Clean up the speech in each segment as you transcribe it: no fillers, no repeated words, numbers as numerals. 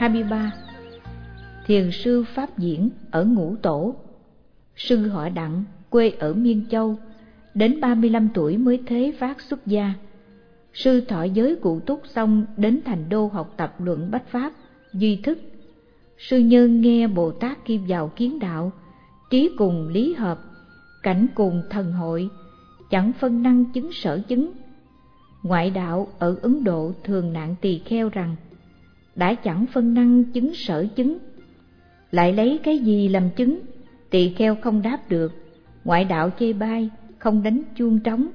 23. Thiền sư Pháp Diễn ở Ngũ Tổ. Sư họ Đặng, quê ở Miên Châu, đến 35 tuổi mới thế phát xuất gia. Sư thọ giới cụ túc xong đến Thành Đô học tập luận bách pháp, duy thức. Sư nhân nghe Bồ Tát kim vào kiến đạo, trí cùng lý hợp, cảnh cùng thần hội, chẳng phân năng chứng sở chứng. Ngoại đạo ở Ấn Độ thường nạn tỳ kheo rằng, đã chẳng phân năng chứng sở chứng, lại lấy cái gì làm chứng? Tỳ kheo không đáp được, ngoại đạo chê bai, không đánh chuông trống.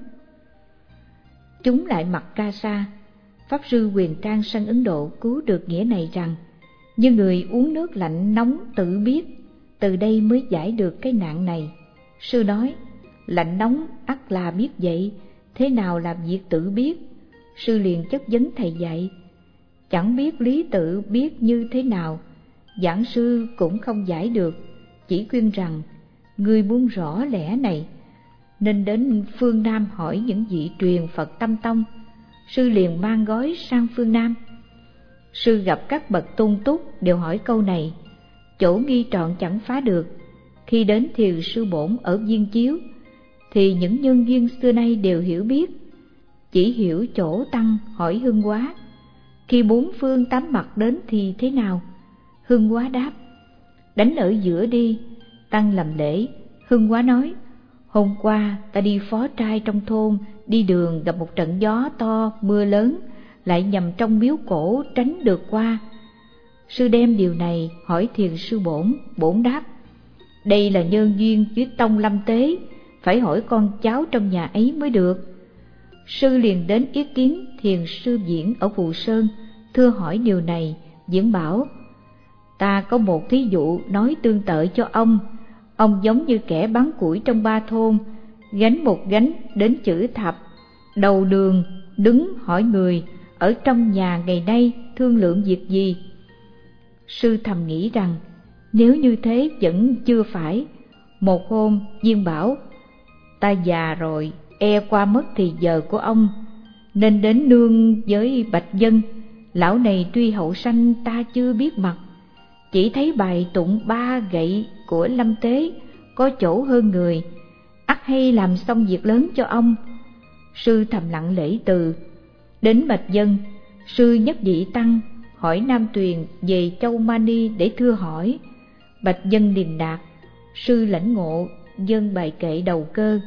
Chúng lại mặc ca sa. Pháp sư Huyền Trang sang Ấn Độ cứu được nghĩa này rằng, như người uống nước lạnh nóng tự biết, từ đây mới giải được cái nạn này. Sư nói, lạnh nóng ắt là biết vậy, thế nào là việc tự biết? Sư liền chất vấn thầy dạy, chẳng biết lý tự biết như thế nào. Giảng sư cũng không giải được, chỉ khuyên rằng, người muốn rõ lẽ này, nên đến phương Nam hỏi những vị truyền Phật Tâm Tông. Sư liền mang gói sang phương Nam. Sư gặp các bậc tôn túc đều hỏi câu này, chỗ nghi trọn chẳng phá được. Khi đến Thiền sư Bổn ở Viên Chiếu, thì những nhân duyên xưa nay đều hiểu biết, chỉ hiểu chỗ tăng hỏi Hưng Hóa. Khi bốn phương tám mặt đến thì thế nào? Hưng Hóa đáp, đánh ở giữa đi. Tăng làm lễ. Hưng Hóa nói, hôm qua ta đi phó trai trong thôn, đi đường gặp một trận gió to mưa lớn, lại nhằm trong miếu cổ tránh được qua. Sư đem điều này hỏi Thiền sư Bổn. Bổn đáp, đây là nhân duyên với tông lâm tế, phải hỏi con cháu trong nhà ấy mới được. Sư liền đến ý kiến Thiền sư Diễn ở Phù Sơn, thưa hỏi điều này. Diễn bảo, ta có một thí dụ nói tương tự cho ông. Ông giống như kẻ bán củi trong ba thôn, gánh một gánh đến chữ thập, đầu đường đứng hỏi người ở trong nhà ngày nay thương lượng việc gì. Sư thầm nghĩ rằng, nếu như thế vẫn chưa phải. Một hôm Viên bảo, ta già rồi, e qua mất thì giờ của ông, nên đến nương với Bạch Dân. Lão này tuy hậu sanh ta chưa biết mặt, chỉ thấy bài tụng ba gậy của lâm tế có chỗ hơn người, ắt hay làm xong việc lớn cho ông. Sư thầm lặng lễ từ. Đến Bạch Dân, sư nhất vị tăng hỏi Nam Tuyền về Châu Mani để thưa hỏi. Bạch Dân điềm đạc. Sư lãnh ngộ, dân bài kệ đầu cơ.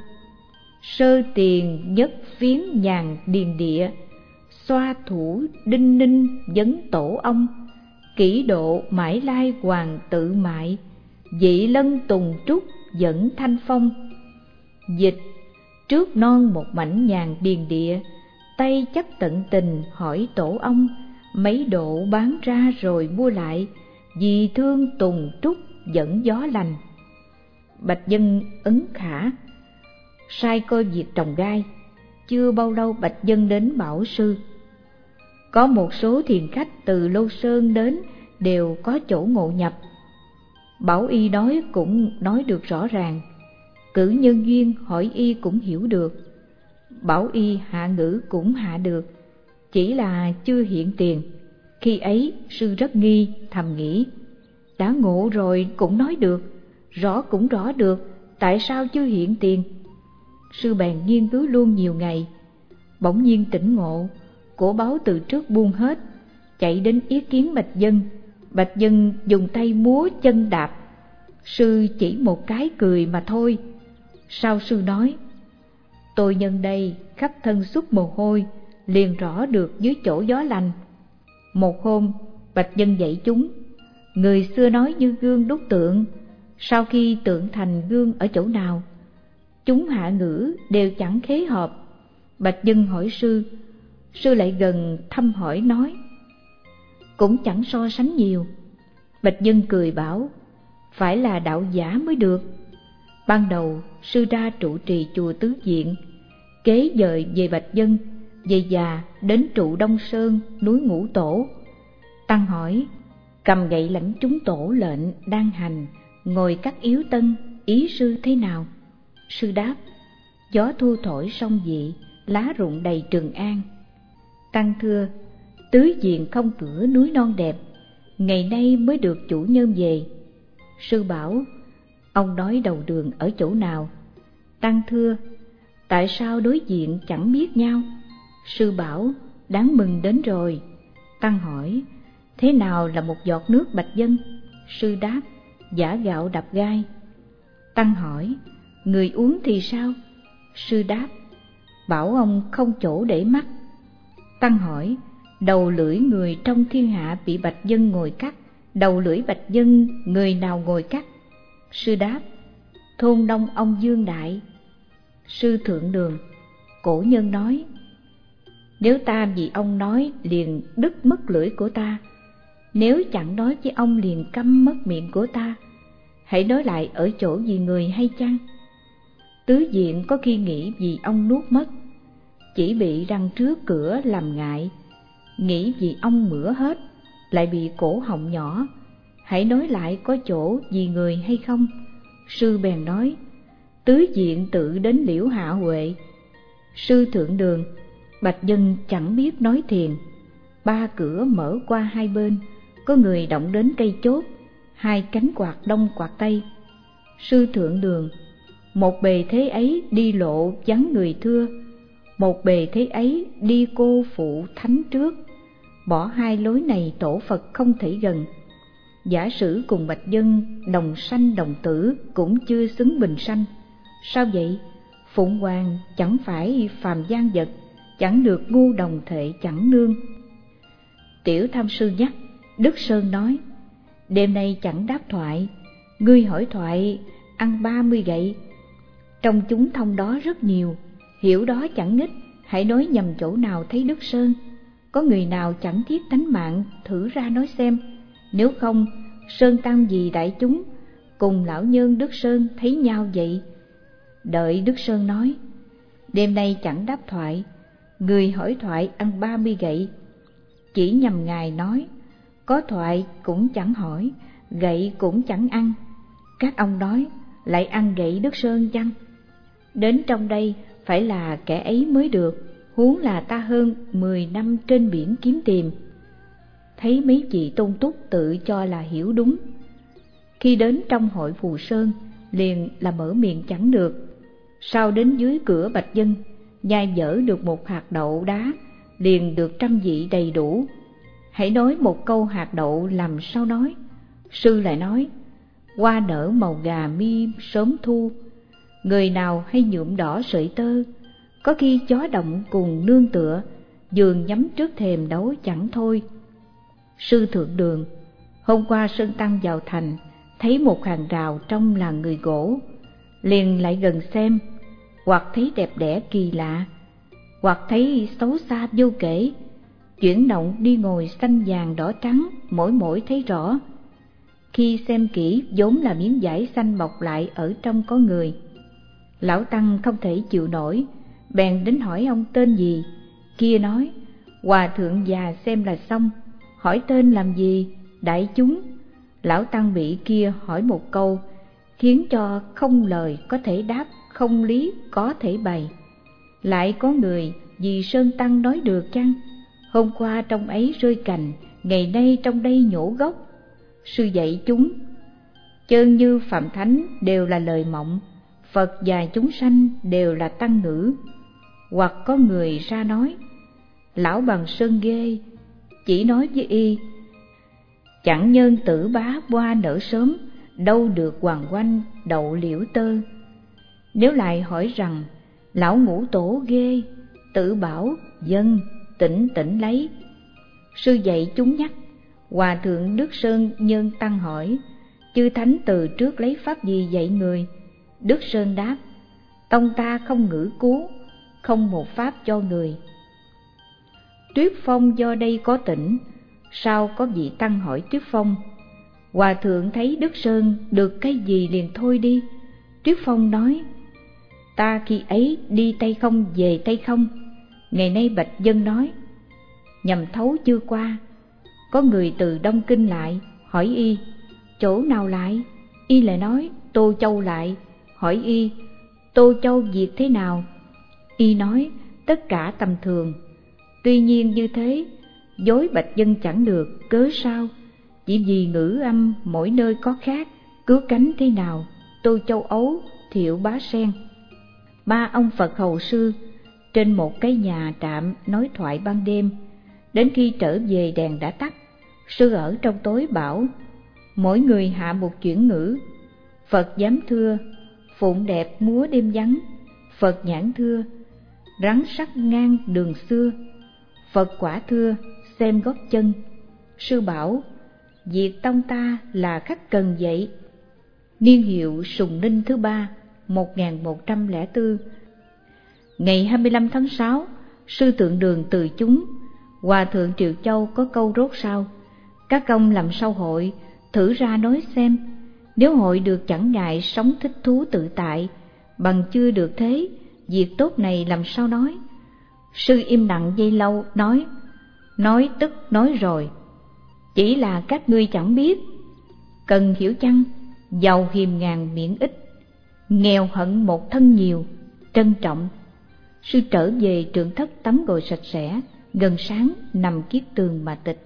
Sơ tiền nhất phiến nhàn điền địa, xoa thủ đinh ninh vấn tổ ông. Kỷ độ mãi lai hoàng tự mại, dị lân tùng trúc dẫn thanh phong. Dịch, trước non một mảnh nhàn điền địa, tay chắc tận tình hỏi tổ ông. Mấy độ bán ra rồi mua lại, vì thương tùng trúc dẫn gió lành. Bạch Dân ấn khả, sai coi việc trồng gai. Chưa bao lâu Bạch Dân đến bảo sư, có một số thiền khách từ Lô Sơn đến đều có chỗ ngộ nhập. Bảo y nói cũng nói được rõ ràng, cử nhân duyên hỏi y cũng hiểu được. Bảo y hạ ngữ cũng hạ được, chỉ là chưa hiện tiền. Khi ấy sư rất nghi, thầm nghĩ, đã ngộ rồi cũng nói được, rõ cũng rõ được, tại sao chưa hiện tiền? Sư bèn nghiên cứu luôn nhiều ngày, bỗng nhiên tỉnh ngộ, của báu từ trước buông hết, chạy đến ý kiến Bạch Dân. Bạch Dân dùng tay múa chân đạp, sư chỉ một cái cười mà thôi. Sau sư nói, tôi nhân đây khắp thân xuất mồ hôi, liền rõ được dưới chỗ gió lành. Một hôm Bạch Dân dạy chúng, người xưa nói như gương đúc tượng, sau khi tượng thành gương ở chỗ nào? Chúng hạ ngữ đều chẳng khế hợp. Bạch Dân hỏi sư, sư lại gần thăm hỏi nói, cũng chẳng so sánh nhiều. Bạch Dân cười bảo, phải là đạo giả mới được. Ban đầu sư ra trụ trì chùa Tứ Diện, kế dời về Bạch Dân, về già đến trụ Đông Sơn núi Ngũ Tổ. Tăng hỏi, cầm gậy lãnh chúng tổ lệnh đang hành, ngồi cắt yếu tân, ý sư thế nào? Sư đáp, gió thu thổi sông dị, lá rụng đầy Trường An. Tăng thưa, Tứ Diện không cửa núi non đẹp, ngày nay mới được chủ nhân về. Sư bảo: ông nói đầu đường ở chỗ nào? Tăng thưa: tại sao đối diện chẳng biết nhau? Sư bảo: đáng mừng đến rồi. Tăng hỏi: thế nào là một giọt nước bạch dân? Sư đáp: giã gạo đập gai. Tăng hỏi: người uống thì sao? Sư đáp: bảo ông không chỗ để mắt. Tăng hỏi: đầu lưỡi người trong thiên hạ bị bạch dân ngồi cắt, đầu lưỡi bạch dân người nào ngồi cắt? Sư đáp: thôn đông ông Dương Đại. Sư thượng đường: cổ nhân nói, nếu ta vì ông nói liền đứt mất lưỡi của ta, nếu chẳng nói với ông liền câm mất miệng của ta, hãy nói lại ở chỗ vì người hay chăng? Tứ diện có khi nghĩ vì ông nuốt mất, chỉ bị răng trước cửa làm ngại, nghĩ vì ông mửa hết, lại bị cổ họng nhỏ, hãy nói lại có chỗ vì người hay không? Sư bèn nói: tứ diện tự đến liễu hạ huệ. Sư thượng đường: bạch dân chẳng biết nói thiền. Ba cửa mở qua hai bên, có người động đến cây chốt, hai cánh quạt đông quạt tây. Sư thượng đường: một bề thế ấy đi lộ vắng người thưa, một bề thế ấy đi cô phụ thánh trước. Bỏ hai lối này tổ Phật không thể gần. Giả sử cùng bạch dân đồng sanh đồng tử, cũng chưa xứng bình sanh. Sao vậy? Phụng hoàng chẳng phải phàm gian vật, chẳng được ngu đồng thệ chẳng nương. Tiểu Tham Sư nhắc, Đức Sơn nói: đêm nay chẳng đáp thoại, ngươi hỏi thoại ăn 30 gậy. Trong chúng thông đó rất nhiều, hiểu đó chẳng nghích, hãy nói nhầm chỗ nào thấy Đức Sơn. Có người nào chẳng thiết tánh mạng, thử ra nói xem. Nếu không, Sơn Tăng vì đại chúng, cùng lão nhân Đức Sơn thấy nhau vậy. Đợi Đức Sơn nói: đêm nay chẳng đáp thoại, người hỏi thoại ăn 30 gậy. Chỉ nhầm ngài nói, có thoại cũng chẳng hỏi, gậy cũng chẳng ăn. Các ông nói, lại ăn gậy Đức Sơn chăng? Đến trong đây phải là kẻ ấy mới được, huống là ta hơn 10 năm trên biển kiếm tìm. Thấy mấy chị tôn túc tự cho là hiểu đúng. Khi đến trong hội Phù Sơn, liền là mở miệng chẳng được. Sau đến dưới cửa bạch dân, nhai dở được một hạt đậu đá, liền được 100 vị đầy đủ. Hãy nói một câu hạt đậu làm sao nói? Sư lại nói: hoa nở màu gà mi sớm thu, người nào hay nhuộm đỏ sợi tơ, có khi chó động cùng nương tựa, giường nhắm trước thềm đấu chẳng thôi. Sư thượng đường: hôm qua Sơn Tăng vào thành, thấy một hàng rào trong là người gỗ, liền lại gần xem, hoặc thấy đẹp đẽ kỳ lạ, hoặc thấy xấu xa vô kể. Chuyển động đi ngồi xanh vàng đỏ trắng, mỗi mỗi thấy rõ. Khi xem kỹ, vốn là miếng vải xanh bọc lại, ở trong có người. Lão Tăng không thể chịu nổi, bèn đến hỏi ông tên gì. Kia nói: hòa thượng già xem là xong, hỏi tên làm gì? Đại chúng. Lão Tăng bị kia hỏi một câu, khiến cho không lời có thể đáp, không lý có thể bày. Lại có người vì Sơn Tăng nói được chăng? Hôm qua trong ấy rơi cành, ngày nay trong đây nhổ gốc. Sư dạy chúng: chơn như Phạm Thánh đều là lời mộng, Phật và chúng sanh đều là tăng ngữ. Hoặc có người ra nói: lão bằng Sơn ghê, chỉ nói với y, chẳng nhân tử bá hoa nở sớm, đâu được hoàng oanh đậu liễu tơ. Nếu lại hỏi rằng: lão Ngũ Tổ ghê, tự bảo dân tỉnh tỉnh lấy. Sư dạy chúng nhắc. Hòa thượng Đức Sơn nhân tăng hỏi: chư thánh từ trước lấy pháp gì dạy người? Đức Sơn đáp: tông ta không ngữ cứu, không một pháp cho người. Tuyết Phong do đây có tỉnh, sao có vị tăng hỏi Tuyết Phong. Hòa thượng thấy Đức Sơn được cái gì liền thôi đi. Tuyết Phong nói: ta khi ấy đi tay không về tay không. Ngày nay bạch dân nói: nhằm thấu chưa qua. Có người từ Đông Kinh lại, hỏi y: chỗ nào lại? Y lại nói: Tô Châu lại. Hỏi y: Tô Châu việc thế nào? Y nói: tất cả tầm thường. Tuy nhiên như thế, dối bạch dân chẳng được, cớ sao? chỉ vì ngữ âm mỗi nơi có khác, cứu cánh thế nào, Tô Châu Ấu, Thiệu Bá Sen. Ba ông Phật hầu sư trên một cái nhà trạm nói thoại ban đêm. Đến khi trở về đèn đã tắt, sư ở trong tối bảo mỗi người hạ một chuyển ngữ. Phật dám thưa, phụng đẹp múa đêm vắng. Phật nhãn thưa, rắn sắc ngang đường xưa. Phật quả thưa, xem gót chân. Sư bảo, việc tông ta là khắc cần vậy. Niên hiệu Sùng Ninh thứ 3, 1104. Ngày 25 tháng 6, sư Tượng Đường từ chúng. Hòa thượng Triệu Châu có câu rốt sau: các công làm sao hội, thử ra nói xem. Nếu hội được chẳng ngại sống thích thú tự tại, bằng chưa được thế, việc tốt này làm sao nói. Sư im lặng giây lâu, nói tức nói rồi. Chỉ là các ngươi chẳng biết, cần hiểu chăng, giàu hiềm ngàn miễn ít, nghèo hận một thân nhiều, trân trọng. Sư trở về trượng thất tắm gội sạch sẽ, gần sáng nằm kiết tường mà tịch.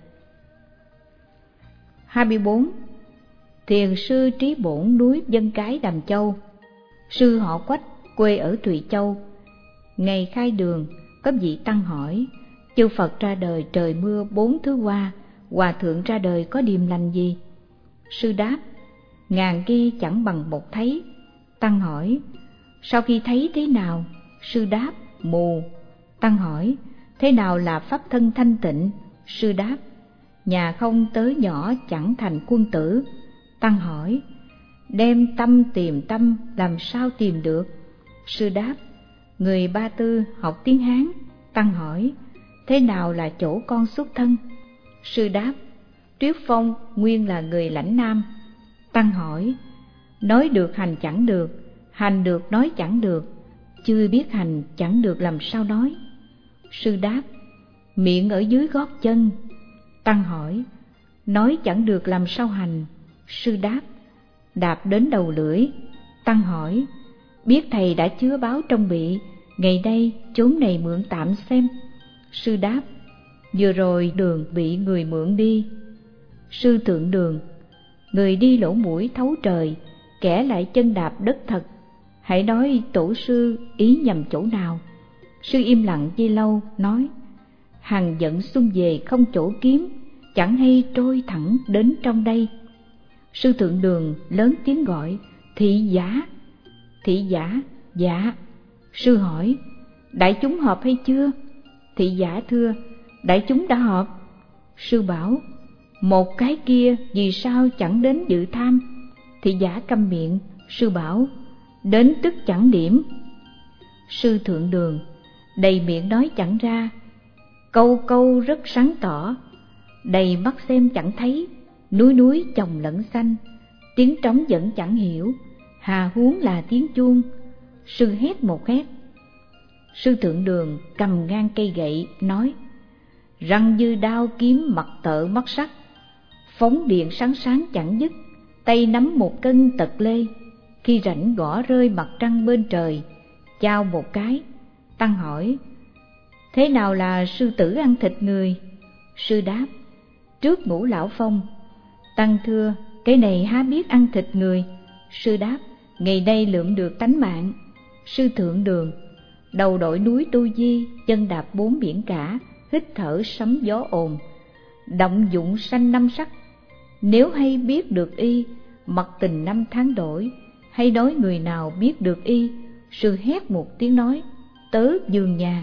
24. Thiền sư Trí Bổn núi Vân Cái Đàm Châu. Sư họ Quách, quê ở Thụy Châu. Ngày khai đường, có vị tăng hỏi: chư Phật ra đời trời mưa 4 thứ qua, hòa thượng ra đời có điềm lành gì? Sư đáp: ngàn kia chẳng bằng một thấy. Tăng hỏi: sau khi thấy thế nào? Sư đáp: mù. Tăng hỏi: thế nào là pháp thân thanh tịnh? Sư đáp: nhà không tới nhỏ chẳng thành quân tử. Tăng hỏi: đem tâm tìm tâm làm sao tìm được? Sư đáp: người Ba Tư học tiếng Hán. Tăng hỏi: thế nào là chỗ con xuất thân? Sư đáp: Tuyết Phong nguyên là người lãnh Nam. Tăng hỏi: nói được hành chẳng được, hành được nói chẳng được, chưa biết hành chẳng được làm sao nói? Sư đáp: miệng ở dưới gót chân. Tăng hỏi: nói chẳng được làm sao hành? Sư đáp: đạp đến đầu lưỡi. Tăng hỏi: biết thầy đã chứa báo trong bị, ngày nay chốn này mượn tạm xem. Sư đáp: vừa rồi đường bị người mượn đi. Sư Thượng Đường: người đi lỗ mũi thấu trời, kẻ lại chân đạp đất thật. Hãy nói tổ sư ý nhầm chỗ nào? Sư im lặng giây lâu, nói: hằng giận xuân về không chỗ kiếm, chẳng hay trôi thẳng đến trong đây. Sư Thượng Đường lớn tiếng gọi: thị giả! Thị giả: dạ. Sư hỏi: đại chúng họp hay chưa? Thị giả thưa: đại chúng đã họp. Sư bảo: một cái kia vì sao chẳng đến dự tham? Thị giả câm miệng. Sư bảo: đến tức chẳng điểm. Sư Thượng Đường đầy miệng nói chẳng ra, câu câu rất sáng tỏ, đầy mắt xem chẳng thấy, núi núi chồng lẫn xanh, tiếng trống vẫn chẳng hiểu, hà huống là tiếng chuông. Sư hét một hét. Sư Thượng Đường cầm ngang cây gậy nói: răng như đao kiếm mặt tợ mắt sắc, phóng điện sáng sáng chẳng dứt, tay nắm một cân tật lê, khi rảnh gõ rơi mặt trăng bên trời, chao một cái. Tăng hỏi: thế nào là sư tử ăn thịt người? Sư đáp: trước Ngũ Lão Phong. Tăng thưa: cái này há biết ăn thịt người? Sư đáp: ngày nay lượm được tánh mạng. Sư Thượng Đường đầu đội núi Tu Di, chân đạp 4 biển cả, hít thở sấm gió ồn, động dụng sanh năm sắc. Nếu hay biết được y, mặc tình năm tháng đổi, hay nói người nào biết được y? Sư hét một tiếng nói: tớ giường nhà.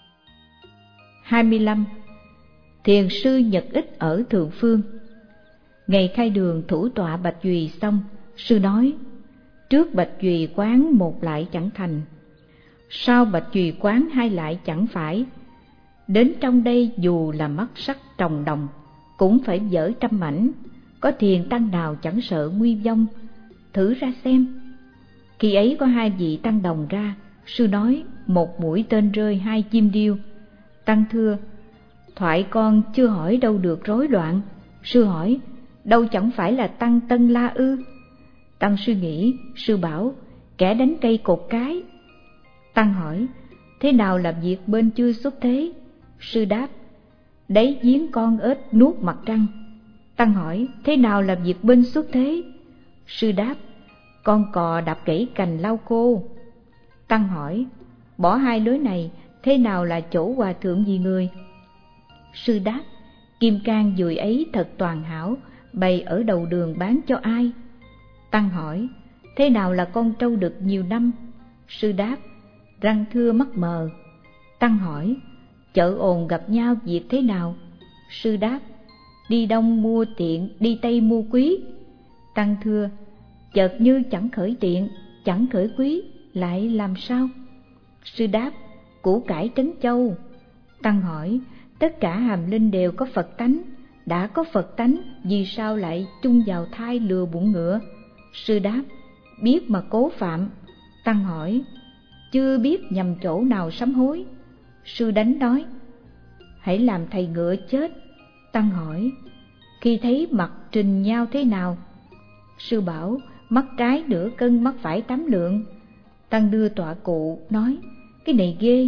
25. Thiền sư Nhật Ích ở Thượng Phương. Ngày khai đường thủ tọa Bạch Duy xong, sư nói: trước Bạch Duy quán một lại chẳng thành, sau Bạch Duy quán hai lại chẳng phải. Đến trong đây dù là mắt sắc trồng đồng, cũng phải vỡ trăm mảnh. Có thiền tăng nào chẳng sợ nguy vong, thử ra xem. Khi ấy có 2 vị tăng đồng ra, sư nói: một mũi tên rơi 2 chim điêu. Tăng thưa: thoại con chưa hỏi đâu được rối loạn. Sư hỏi: đâu chẳng phải là tăng Tân La ư? Tăng suy nghĩ. Sư bảo: kẻ đánh cây cột cái. Tăng hỏi: thế nào là việc bên chưa xuất thế? Sư đáp: đấy giếng con ếch nuốt mặt trăng. Tăng hỏi: thế nào là việc binh xuất thế? Sư đáp: con cò đạp gãy cành lau khô. Tăng hỏi: bỏ hai lối này, thế nào là chỗ hòa thượng vì người? Sư đáp: kim cang dùi ấy thật toàn hảo, bày ở đầu đường bán cho ai? Tăng hỏi: thế nào là con trâu đực nhiều năm? Sư đáp: răng thưa mắt mờ. Tăng hỏi: chợ ồn gặp nhau việc thế nào? Sư đáp: đi đông mua tiện, đi tây mua quý. Tăng thưa: chợt như chẳng khởi tiện, chẳng khởi quý, lại làm sao? Sư đáp: củ cải trấn châu. Tăng hỏi: tất cả hàm linh đều có Phật tánh, đã có Phật tánh, vì sao lại chung vào thai lừa bụng ngựa? Sư đáp: biết mà cố phạm. Tăng hỏi: chưa biết nhầm chỗ nào sám hối? Sư đánh nói: hãy làm thầy ngựa chết. Tăng hỏi: khi thấy mặt trình nhau thế nào? Sư bảo: mắt trái nửa cân, mắt phải 8 lượng. Tăng đưa tọa cụ nói: cái này ghê.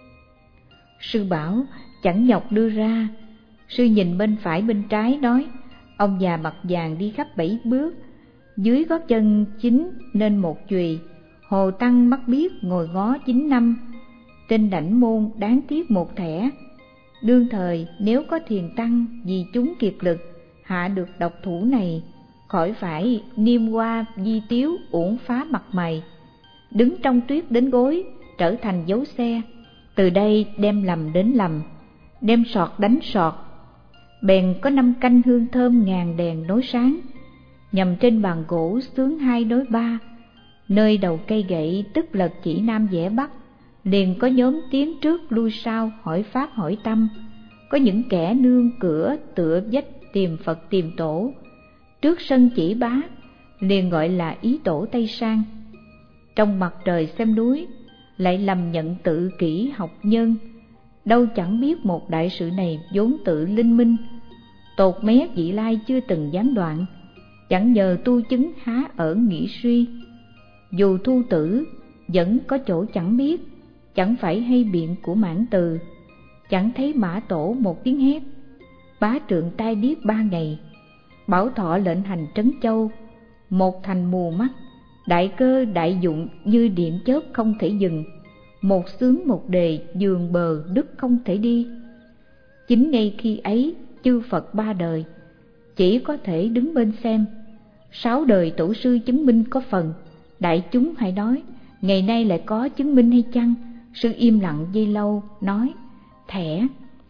Sư bảo: chẳng nhọc đưa ra. Sư nhìn bên phải bên trái nói: ông già mặt vàng đi khắp 7 bước, dưới gót chân 9 nên một chùy. Hồ Tăng mắt biết ngồi ngó 9 năm, trên đảnh môn đáng tiếc một thẻ. Đương thời nếu có thiền tăng vì chúng kiệt lực hạ được độc thủ này, khỏi phải niêm hoa di tiếu uổng phá mặt mày, đứng trong tuyết đến gối, trở thành dấu xe. Từ đây đem lầm đến lầm, đem sọt đánh sọt. Bèn có 5 canh hương thơm ngàn đèn nối sáng, nhằm trên bàn gỗ xướng 2 đối 3. Nơi đầu cây gậy tức lật chỉ nam vẽ bắc, liền có nhóm tiến trước lui sau hỏi pháp hỏi tâm. Có những kẻ nương cửa tựa vách tìm Phật tìm tổ, trước sân chỉ bá, liền gọi là ý tổ Tây Sang. Trong mặt trời xem núi, lại lầm nhận tự kỷ học nhân, đâu chẳng biết một đại sự này vốn tự linh minh. Tột mé vị lai chưa từng gián đoạn, chẳng nhờ tu chứng há ở nghĩ suy. Dù thu tử vẫn có chỗ chẳng biết, chẳng phải hay biện của Mãn Từ. Chẳng thấy Mã Tổ một tiếng hét, bá trượng tai điếc 3 ngày. Bảo Thọ lệnh hành Trấn Châu, một thành mù mắt, đại cơ đại dụng như điện chớp không thể dừng. Một xướng một đề giường bờ đức không thể đi. Chính ngay khi ấy chư Phật 3 đời chỉ có thể đứng bên xem, 6 đời tổ sư chứng minh có phần. Đại chúng hãy nói, ngày nay lại có chứng minh hay chăng? Sư im lặng giây lâu nói: thẻ.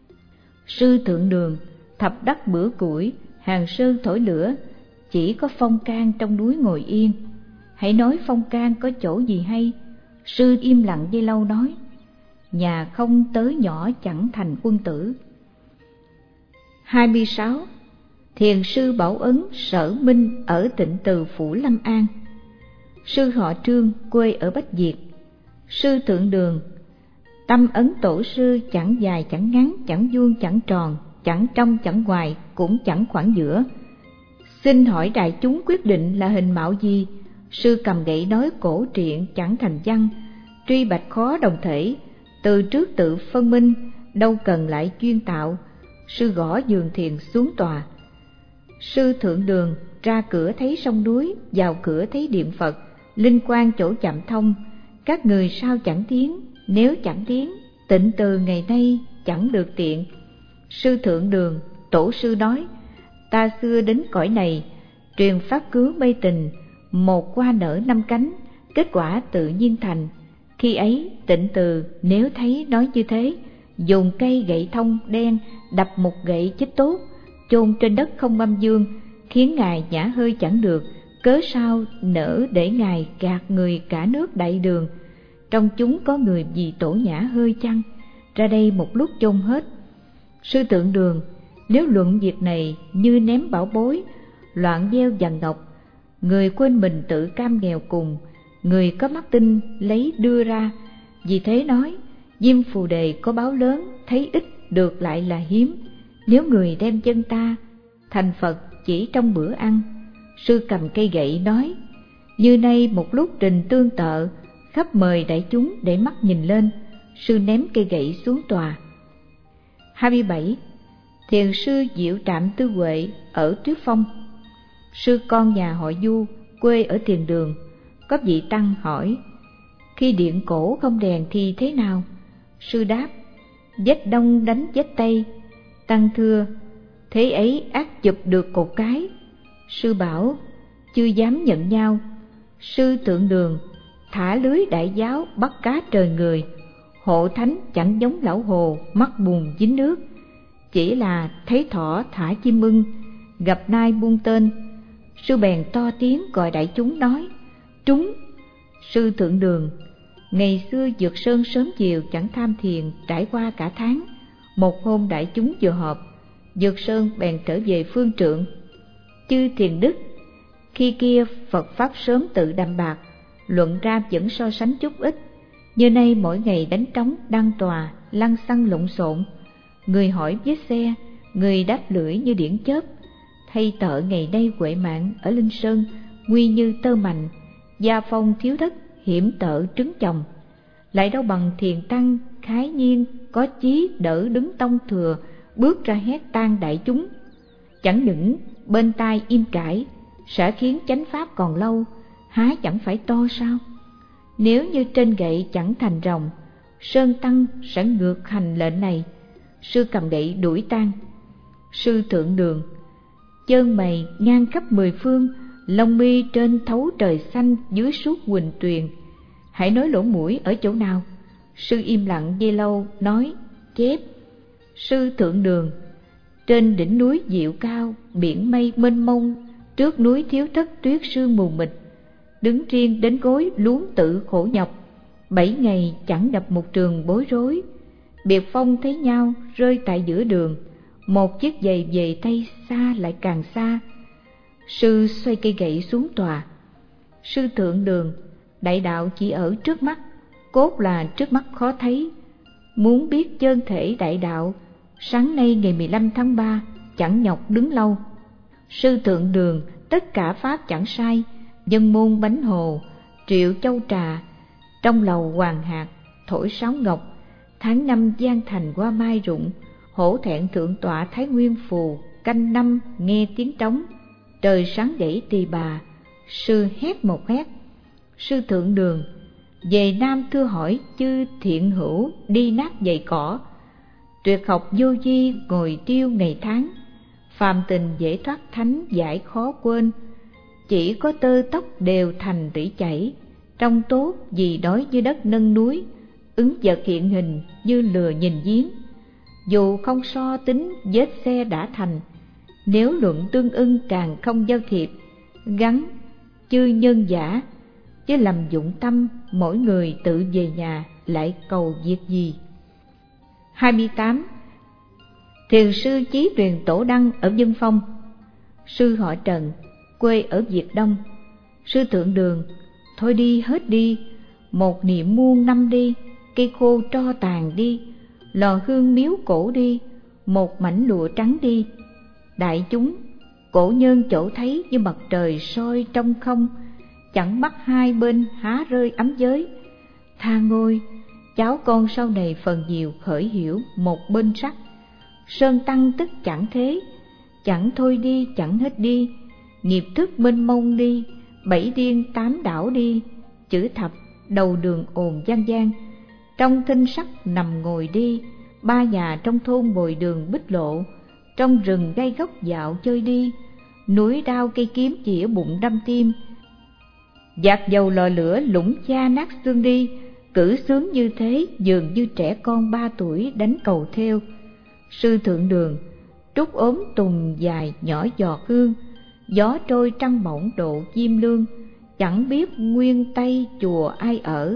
Sư thượng đường thập đắc bữa củi, hàng sơn thổi lửa, chỉ có Phong Can trong núi ngồi yên. Hãy nói Phong Can có chỗ gì hay? Sư im lặng giây lâu nói: nhà không tới nhỏ chẳng thành quân tử. 26. Thiền sư Bảo Ấn Sở Minh ở Tịnh Từ Phủ Lâm An. Sư họ Trương, quê ở Bách Việt. Sư thượng đường Tâm Ấn tổ sư chẳng dài chẳng ngắn, chẳng vuông chẳng tròn, chẳng trong chẳng ngoài, cũng chẳng khoảng giữa. Xin hỏi đại chúng quyết định là hình mạo gì? Sư cầm gậy nói cổ truyện chẳng thành văn, truy bạch khó đồng thể, từ trước tự phân minh, đâu cần lại chuyên tạo. Sư gõ giường thiền xuống tòa. Sư thượng đường ra cửa thấy sông núi, vào cửa thấy điện Phật, linh quan chỗ chạm thông. Các người sao chẳng tiến? Nếu chẳng tiến, Tịnh Từ ngày nay chẳng được tiện. Sư thượng đường tổ sư nói: ta xưa đến cõi này, truyền pháp cứu mê tình, một hoa nở 5 cánh, kết quả tự nhiên thành. Khi ấy Tịnh Từ nếu thấy nói như thế, dùng cây gậy thông đen đập một gậy chích tốt, chôn trên đất không âm dương, khiến ngài nhả hơi chẳng được. Cớ sao nỡ để ngài gạt người cả nước đại đường? Trong chúng có người vì tổ nhả hơi chăng? Ra đây một lúc chôn hết. Sư thượng đường nếu luận việc này như ném bảo bối, loạn gieo vàng ngọc, người quên mình tự cam nghèo cùng, người có mắt tinh lấy đưa ra. Vì thế nói: Diêm Phù Đề có báo lớn, thấy ít được lại là hiếm. Nếu người đem chân ta thành Phật chỉ trong bữa ăn. Sư cầm cây gậy nói: như nay một lúc trình tương tự, khắp mời đại chúng để mắt nhìn lên. Sư ném cây gậy xuống tòa. 27. Thiền sư Diệu Trạm Tư Huệ ở Tuyết Phong. Sư con nhà họ Du, quê ở Tiền Đường. Có vị tăng hỏi: khi điện cổ không đèn thì thế nào? Sư đáp: vách đông đánh vách tây. Tăng thưa: thế ấy ác chụp được cột cái. Sư bảo: chưa dám nhận nhau. Sư Thượng Đường: thả lưới đại giáo bắt cá trời người. Hộ thánh chẳng giống lão Hồ mắt bùn dính nước. Chỉ là thấy thỏ thả chim ưng, gặp nai buông tên. Sư bèn to tiếng gọi đại chúng nói: trúng. Sư Thượng Đường: ngày xưa vượt sơn sớm chiều chẳng tham thiền, trải qua cả tháng. Một hôm đại chúng vừa họp, vượt sơn bèn trở về phương trượng. Chư thiền đức khi kia Phật pháp sớm tự đạm bạc, luận ra vẫn so sánh chút ít. Như nay mỗi ngày đánh trống đăng tòa, lăng xăng lộn xộn. Người hỏi vết xe, người đáp lưỡi như điển chớp. Thay tợ ngày nay Huệ Mạng ở Linh Sơn, nguy như tơ mành. Gia phong thiếu đất, hiểm tợ trứng chồng. Lại đâu bằng thiền tăng khái nhiên, có chí đỡ đứng tông thừa, bước ra hét tan đại chúng. Chẳng những bên tai im cãi, sẽ khiến chánh pháp còn lâu, há chẳng phải to sao? Nếu như trên gậy chẳng thành rồng, Sơn Tăng sẽ ngược hành lệnh này. Sư cầm gậy đuổi tan. Sư Thượng Đường: chân mày ngang khắp mười phương, lông mi trên thấu trời xanh, dưới suốt huỳnh tuyền. Hãy nói lỗ mũi ở chỗ nào? Sư im lặng giây lâu, nói: chép. Sư Thượng Đường: trên đỉnh núi Diệu Cao, biển mây mênh mông, trước núi Thiếu Thất tuyết sương mù mịt. Đứng riêng đến gối luống tự khổ nhọc, 7 ngày chẳng đập một trường bối rối. Biệt phong thấy nhau rơi tại giữa đường, một chiếc giày về tay xa lại càng xa. Sư xoay cây gậy xuống tòa. Sư Thượng Đường: đại đạo chỉ ở trước mắt, cốt là trước mắt khó thấy. Muốn biết chân thể đại đạo, sáng nay ngày 15 tháng 3 chẳng nhọc đứng lâu. Sư Thượng Đường: tất cả pháp chẳng sai, dân môn bánh hồ, triệu châu trà, trong lầu hoàng hạt, thổi sáo ngọc. Tháng 5 gian thành hoa mai rụng, hổ thẹn thượng tọa Thái Nguyên phù. Canh năm nghe tiếng trống, trời sáng gãy tỳ bà. Sư hét một hét. Sư Thượng Đường: về Nam thưa hỏi chư thiện hữu đi nát giày cỏ. Tuyệt học vô vi ngồi tiêu ngày tháng, phàm tình dễ thoát thánh giải khó quên. Chỉ có tơ tóc đều thành rỉ chảy, trong tốt vì đói như đất nâng núi. Ứng vật hiện hình như lừa nhìn giếng, dù không so tính vết xe đã thành. Nếu luận tương ưng càng không giao thiệp, gắn chư nhân giả. Chứ lầm dụng tâm, mỗi người tự về nhà lại cầu việc gì. 28. Thiền sư Chí Truyền Tổ Đăng ở Vân Phong. Sư họ Trần, quê ở Việt Đông. Sư Thượng Đường: thôi đi hết đi, một niệm muôn năm đi, cây khô tro tàn đi, lò hương miếu cổ đi, một mảnh lụa trắng đi. Đại chúng, cổ nhân chỗ thấy như mặt trời soi trong không, chẳng bắt hai bên há rơi ấm giới. Tha ngôi, cháu con sau này phần nhiều khởi hiểu một bên sắc. Sơn Tăng tức chẳng thế, chẳng thôi đi chẳng hết đi, nghiệp thức mênh mông đi, 7 điên 8 đảo đi, chữ thập đầu đường ồn gian gian. Trong thinh sắc nằm ngồi đi, 3 nhà trong thôn bồi đường bích lộ, trong rừng gây gốc dạo chơi đi, núi đao cây kiếm chĩa bụng đâm tim. Dạt dầu lò lửa lũng da nát xương đi, cử sướng như thế dường như trẻ con 3 tuổi đánh cầu theo. Sư Thượng Đường: trúc ốm tùng dài nhỏ giọt hương, gió trôi trăng bổng độ diêm lương, chẳng biết nguyên tây chùa ai ở.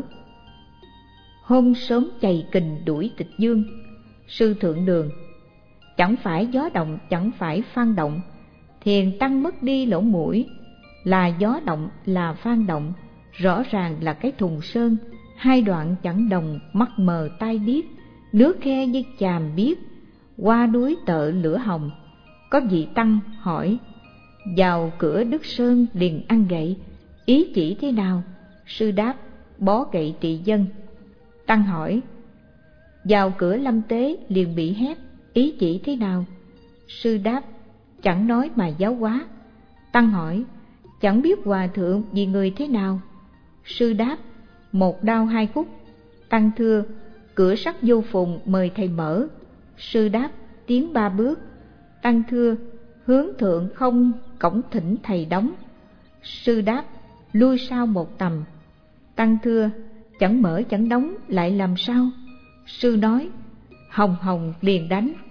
Hôm sớm chày kình đuổi tịch dương. Sư Thượng Đường: chẳng phải gió động chẳng phải phan động, thiền tăng mất đi lỗ mũi. Là gió động là phan động, rõ ràng là cái thùng sơn. Hai đoạn chẳng đồng, mắt mờ tai điếc, nước khe như chàm biếc, qua núi tợ lửa hồng. Có vị tăng hỏi: vào cửa Đức Sơn liền ăn gậy, ý chỉ thế nào? Sư đáp: bó gậy trị dân. Tăng hỏi: vào cửa Lâm Tế liền bị hép, ý chỉ thế nào? Sư đáp: chẳng nói mà giáo hóa. Tăng hỏi: chẳng biết hòa thượng vì người thế nào? Sư đáp: một đao hai khúc. Tăng thưa: cửa sắt vô phùng, mời thầy mở. Sư đáp: tiến 3 bước. Tăng thưa: hướng thượng không, cổng thỉnh thầy đóng. Sư đáp: lui sau 1 tầm. Tăng thưa: chẳng mở chẳng đóng lại làm sao? Sư nói: hồng hồng liền đánh.